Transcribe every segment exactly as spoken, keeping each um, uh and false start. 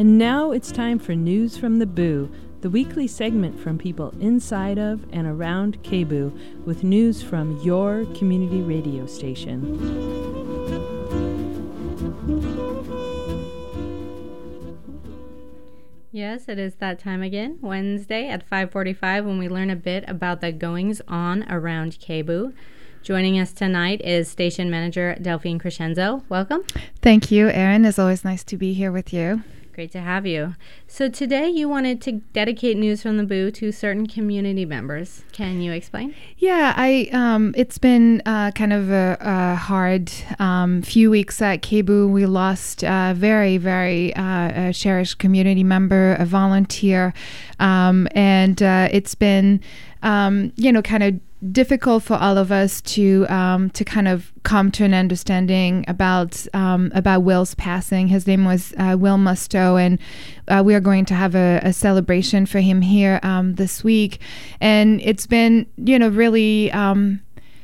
And now it's time for News from the Boo, the weekly segment from people inside of and around K B U with news from your community radio station. Yes, it is that time again, Wednesday at five forty-five, when we learn a bit about the goings-on around K B U. Joining us tonight is Station Manager Delphine Crescenzo. Welcome. Thank you, Erin. It's always nice to be here with you. Great to have you. So today you wanted to dedicate News from the Boo to certain community members. Can you explain? Yeah, I. Um, it's been uh, kind of a, a hard um, few weeks at K B U. We lost a very, very uh, a cherished community member, a volunteer, um, and uh, it's been, um, you know, kind of difficult for all of us to um, to kind of come to an understanding about um, about Will's passing. His name was uh, Will Musto, and uh, we are going to have a, a celebration for him here um, this week. And it's been, you know, really um,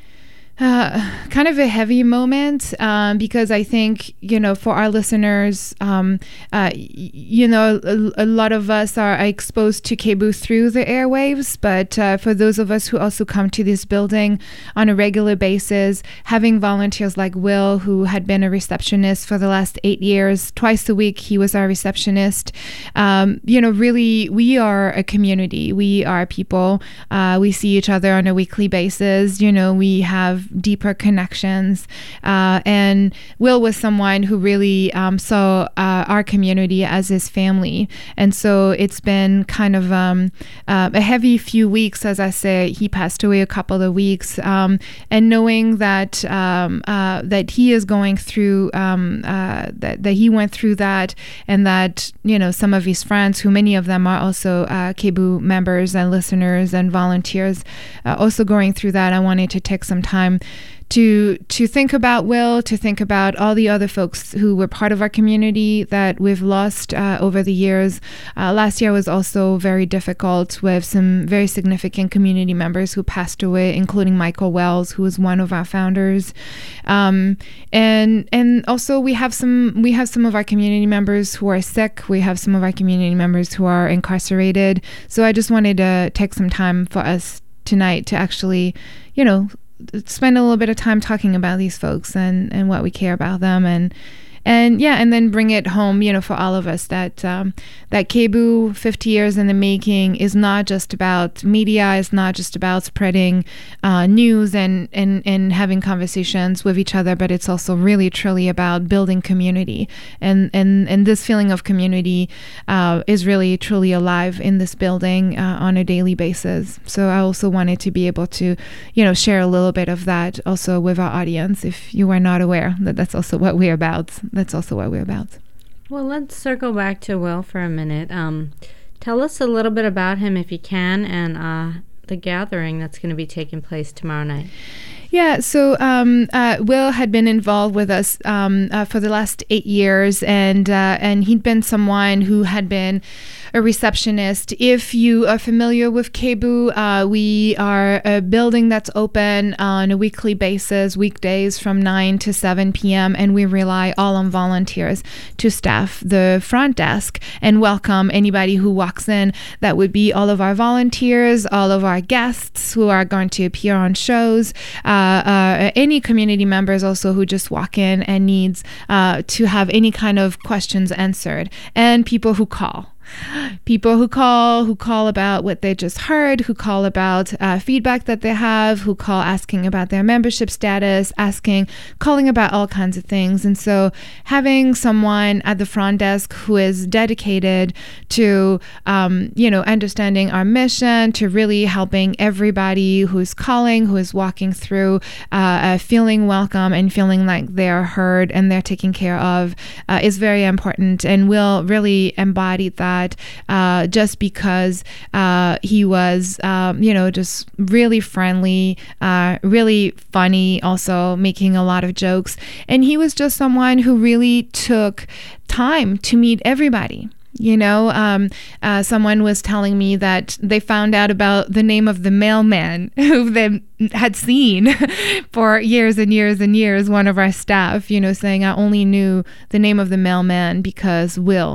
Uh, kind of a heavy moment um, because I think, you know, for our listeners, um, uh, y- you know, a, a lot of us are exposed to K B U through the airwaves, but uh, for those of us who also come to this building on a regular basis, having volunteers like Will, who had been a receptionist for the last eight years, twice a week he was our receptionist, um, you know, really, we are a community. We are people. Uh, we see each other on a weekly basis. You know, we have deeper connections, uh, and Will was someone who really um, saw uh, our community as his family, and so it's been kind of um, uh, a heavy few weeks. As I say, he passed away a couple of weeks, um, and knowing that um, uh, that he is going through um, uh, that that he went through that, and that, you know, some of his friends, who many of them are also uh, K B U members and listeners and volunteers, uh, also going through that, I wanted to take some time to to think about Will, to think about all the other folks who were part of our community that we've lost uh, over the years. Uh, last year was also very difficult, with some very significant community members who passed away, including Michael Wells, who was one of our founders. Um, and and also we have some we have some of our community members who are sick. We have some of our community members who are incarcerated. So I just wanted to take some time for us tonight to actually, you know, spend a little bit of time talking about these folks and, and what we care about them, and and yeah, and then bring it home, you know, for all of us that um, that K B U fifty years in the making is not just about media, it's not just about spreading uh, news and, and, and having conversations with each other, but it's also really truly about building community. And and, and this feeling of community uh, is really truly alive in this building uh, on a daily basis. So I also wanted to be able to, you know, share a little bit of that also with our audience, if you are not aware that that's also what we're about. That's also what we're about. Well, let's circle back to Will for a minute. Um, tell us a little bit about him, if you can, and uh, the gathering that's going to be taking place tomorrow night. Yeah, so um, uh, Will had been involved with us um, uh, for the last eight years, and uh, and he'd been someone who had been a receptionist. If you are familiar with K B U, uh, we are a building that's open on a weekly basis, weekdays from nine to seven p.m., and we rely all on volunteers to staff the front desk and welcome anybody who walks in. That would be all of our volunteers, all of our guests who are going to appear on shows, uh, uh, any community members also who just walk in and needs uh, to have any kind of questions answered, and people who call. People who call, who call about what they just heard, who call about uh, feedback that they have, who call asking about their membership status, asking, calling about all kinds of things. And so having someone at the front desk who is dedicated to, um, you know, understanding our mission, to really helping everybody who's calling, who is walking through, uh, uh, feeling welcome and feeling like they're heard and they're taken care of uh, is very important. And Will really embodied that. Uh, just because uh, he was, um, you know, just really friendly, uh, really funny, also making a lot of jokes. And he was just someone who really took time to meet everybody. You know, um, uh, someone was telling me that they found out about the name of the mailman who they had seen for years and years and years. One of our staff, you know, saying, I only knew the name of the mailman because Will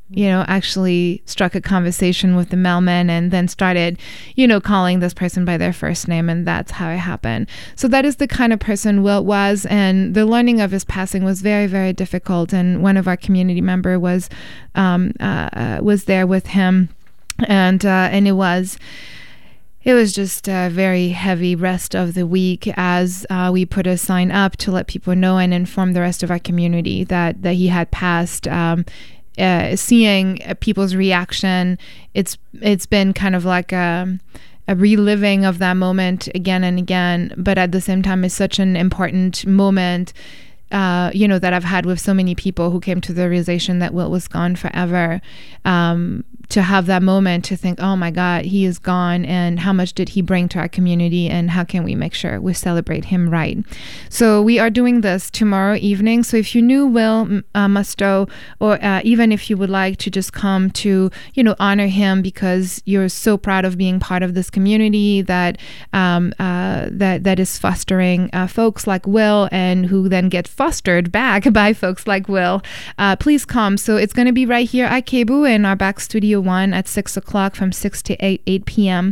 you know, actually struck a conversation with the mailman and then started, you know, calling this person by their first name. And that's how it happened. So that is the kind of person Will was. And the learning of his passing was very, very difficult. And one of our community member was um, uh, was there with him. And uh, and it was... It was just a very heavy rest of the week as uh, we put a sign up to let people know and inform the rest of our community that, that he had passed. Um, uh, seeing people's reaction, it's it's been kind of like a, a reliving of that moment again and again. But at the same time, it's such an important moment, uh, you know, that I've had with so many people who came to the realization that Will was gone forever. Um, to have that moment to think, oh my God, he is gone, and how much did he bring to our community, and how can we make sure we celebrate him right? So we are doing this tomorrow evening. So if you knew Will uh, Musto, or uh, even if you would like to just come to, you know, honor him because you're so proud of being part of this community that um, uh, that that is fostering uh, folks like Will, and who then get fostered back by folks like Will, uh, please come. So it's going to be right here at KBOO in our back studio one at six o'clock from six to eight, eight p.m.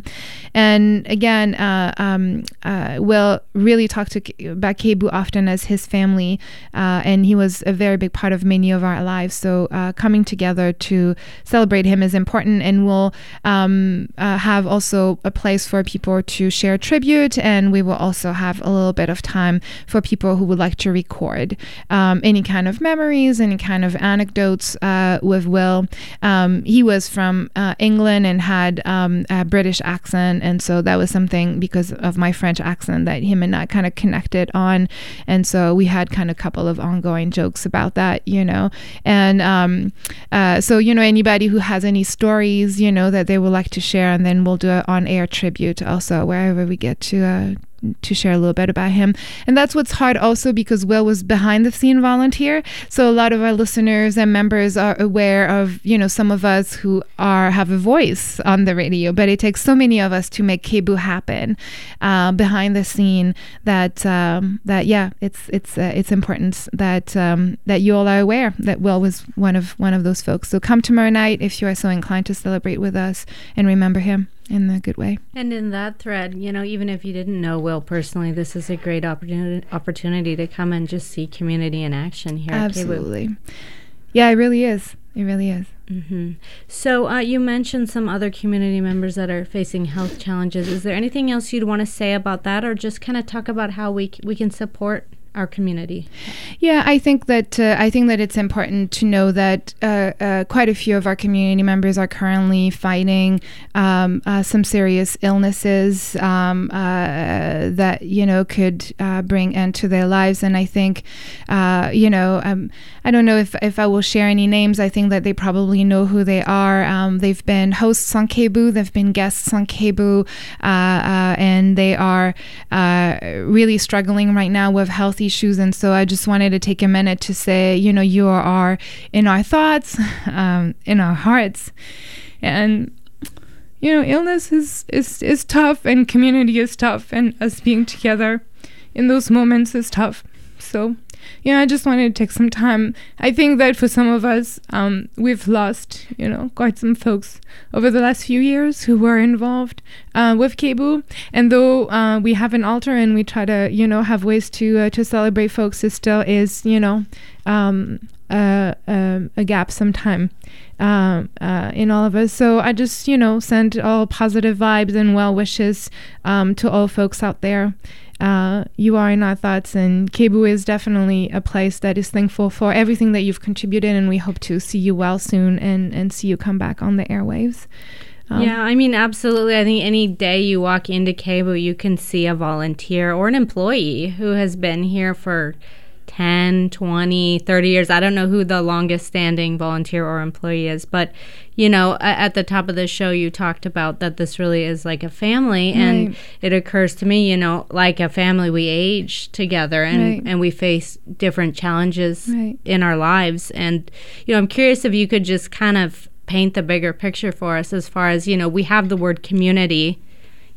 And again, uh, um, uh, Will really talked to, about KBOO often as his family, uh, and he was a very big part of many of our lives. So uh, coming together to celebrate him is important, and we'll um, uh, have also a place for people to share tribute, and we will also have a little bit of time for people who would like to record um, any kind of memories, any kind of anecdotes uh, with Will. Um, he was from uh, England and had um, a British accent, and so that was something, because of my French accent, that him and I kind of connected on, and so we had kind of a couple of ongoing jokes about that, you know. And um, uh, so, you know, anybody who has any stories, you know, that they would like to share, and then we'll do an on-air tribute also wherever we get to uh, to share a little bit about him. And that's what's hard also, because Will was behind the scene volunteer. So a lot of our listeners and members are aware of, you know, some of us who are have a voice on the radio, but it takes so many of us to make KBOO happen uh, behind the scene that um, that yeah, it's it's uh, it's important that um, that you all are aware that Will was one of one of those folks. So come tomorrow night if you are so inclined to celebrate with us and remember him in a good way. And in that thread, you know, even if you didn't know Will personally, this is a great opportunity opportunity to come and just see community in action here. Absolutely. At KBOO. Yeah, it really is. It really is. Mm-hmm. So uh, you mentioned some other community members that are facing health challenges. Is there anything else you'd want to say about that, or just kind of talk about how we c- we can support our community? Yeah, I think that uh, I think that it's important to know that uh, uh, quite a few of our community members are currently fighting um, uh, some serious illnesses um, uh, that, you know, could uh, bring end to their lives. And I think, uh, you know, um, I don't know if, if I will share any names. I think that they probably know who they are. Um, they've been hosts on KBOO. They've been guests on KBOO, uh, uh, and they are uh, really struggling right now with health issues. And so I just wanted to take a minute to say, you know, you are in our thoughts, um, in our hearts. And, you know, illness is, is, is tough, and community is tough, and us being together in those moments is tough. So, you know, I just wanted to take some time. I think that for some of us, um, we've lost, you know, quite some folks over the last few years who were involved uh, with KBOO. And though uh, we have an altar and we try to, you know, have ways to uh, to celebrate folks, it still is, you know, um, uh, uh, a gap sometime uh, uh, in all of us. So I just, you know, send all positive vibes and well wishes um, to all folks out there. Uh, you are in our thoughts, and KBOO is definitely a place that is thankful for everything that you've contributed, and we hope to see you well soon and, and see you come back on the airwaves. Um, yeah, I mean, absolutely. I think any day you walk into KBOO, you can see a volunteer or an employee who has been here for ten, twenty, thirty years. I don't know who the longest standing volunteer or employee is, but, you know, at the top of the show, you talked about that this really is like a family. Right. And it occurs to me, you know, like a family, we age together, and, right. and we face different challenges right. in our lives. And, you know, I'm curious if you could just kind of paint the bigger picture for us as far as, you know, we have the word community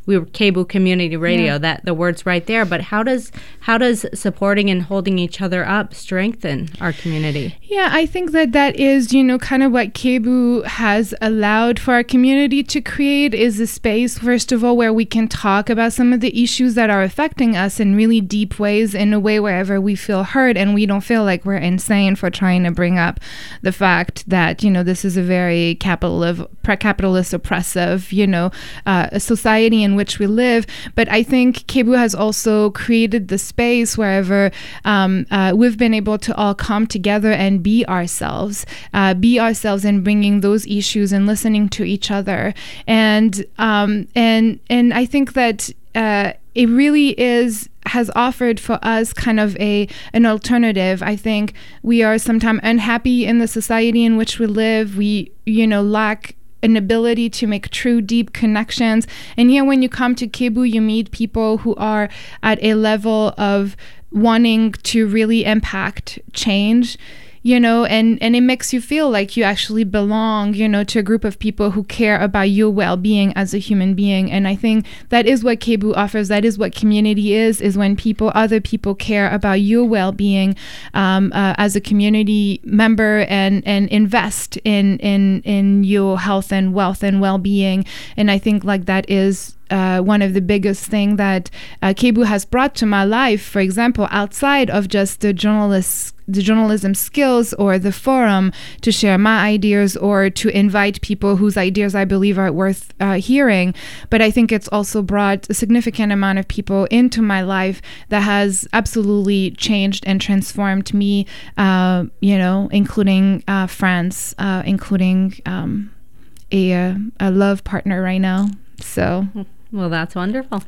we were Cebu Community Radio. Yeah. That the word's right there. But how does how does supporting and holding each other up strengthen our community? Yeah, I think that that is, you know, kind of what Cebu has allowed for our community to create is a space, first of all, where we can talk about some of the issues that are affecting us in really deep ways, in a way wherever we feel heard and we don't feel like we're insane for trying to bring up the fact that, you know, this is a very capitalist, capitalist oppressive, you know, uh, a society in which we live. But I think Cebu has also created the space wherever um, uh, we've been able to all come together and be ourselves, uh, be ourselves in bringing those issues and listening to each other. And um, and and I think that uh, it really is has offered for us kind of a an alternative. I think we are sometimes unhappy in the society in which we live. We, you know, lack an ability to make true deep connections. And here when you come to Cebu, you meet people who are at a level of wanting to really impact change, you know, and, and it makes you feel like you actually belong, you know, to a group of people who care about your well-being as a human being. And I think that is what Cebu offers. That is what community is, is when people, other people care about your well-being um, uh, as a community member and, and invest in, in, in your health and wealth and well-being. And I think like that is Uh, one of the biggest thing that uh, Cebu has brought to my life, for example, outside of just the journalists, the journalism skills or the forum to share my ideas or to invite people whose ideas I believe are worth uh, hearing. But I think it's also brought a significant amount of people into my life that has absolutely changed and transformed me, uh, you know, including uh, friends, uh, including um, a, a love partner right now. So... Well, that's wonderful.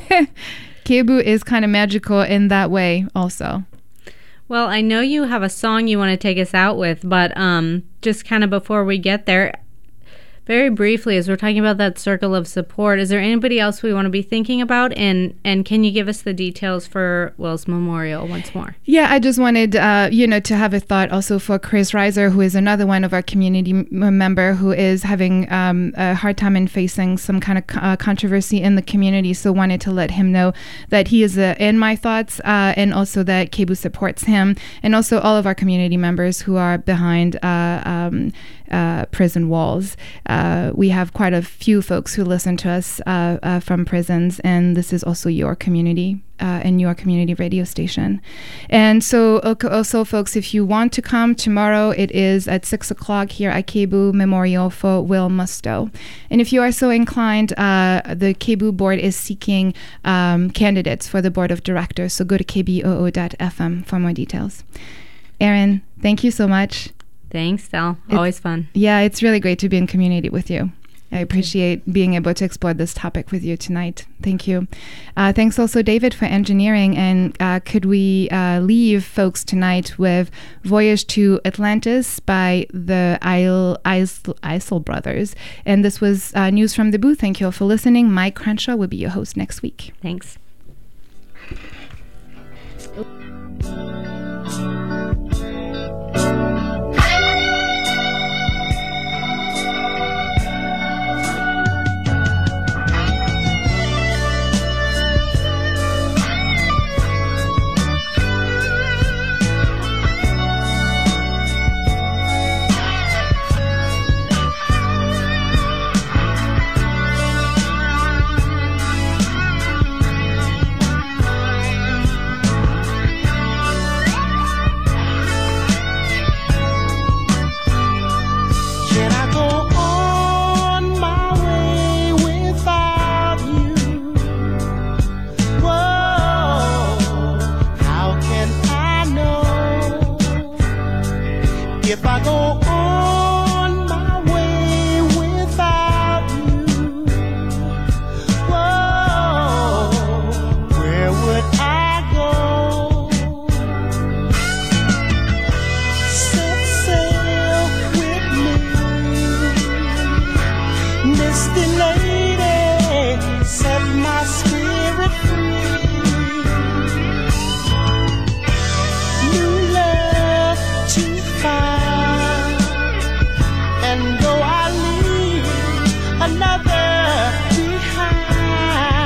Cebu is kind of magical in that way also. Well, I know you have a song you want to take us out with, but um, just kind of before we get there, very briefly, as we're talking about that circle of support, is there anybody else we want to be thinking about? And and can you give us the details for Will's Memorial once more? Yeah, I just wanted, uh, you know, to have a thought also for Chris Reiser, who is another one of our community m- member who is having um, a hard time and facing some kind of co- uh, controversy in the community. So wanted to let him know that he is uh, in my thoughts uh, and also that Cebu supports him, and also all of our community members who are behind uh, um, uh, prison walls. Uh, we have quite a few folks who listen to us uh, uh, from prisons, and this is also your community uh, and your community radio station. And so also, folks, if you want to come tomorrow, it is at six o'clock here at Cebu Memorial for Will Musto. And if you are so inclined, uh, the Cebu board is seeking um, candidates for the board of directors, so go to k b o o dot f m for more details. Erin, thank you so much. Thanks, Del. Always fun. Yeah, it's really great to be in community with you. I appreciate being able to explore this topic with you tonight. Thank you. Uh, thanks also, David, for engineering. And uh, could we uh, leave folks tonight with Voyage to Atlantis by the Isle, Isle, Isle Brothers. And this was uh, News from the Booth. Thank you all for listening. Mike Crenshaw will be your host next week. Thanks. If I go on my way without you, whoa, where would I go? Set sail with me, misty lady, set my spirit free. New love to find. And though I leave another behind,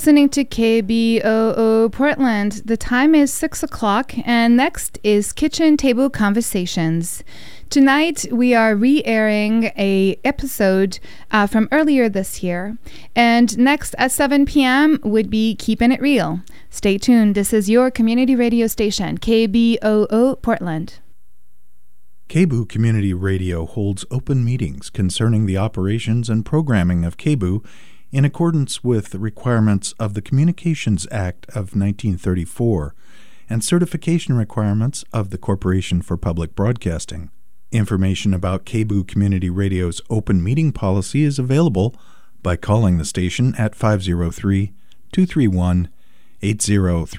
listening to K B O O Portland. The time is six o'clock, and next is Kitchen Table Conversations. Tonight, we are re-airing a episode uh, from earlier this year. And next at seven p.m. would be Keeping It Real. Stay tuned. This is your community radio station, K B O O Portland. K B O O Community Radio holds open meetings concerning the operations and programming of K B O O in accordance with the requirements of the Communications Act of nineteen thirty-four and certification requirements of the Corporation for Public Broadcasting. Information about K B O O Community Radio's open meeting policy is available by calling the station at five oh three, two three one, eight oh three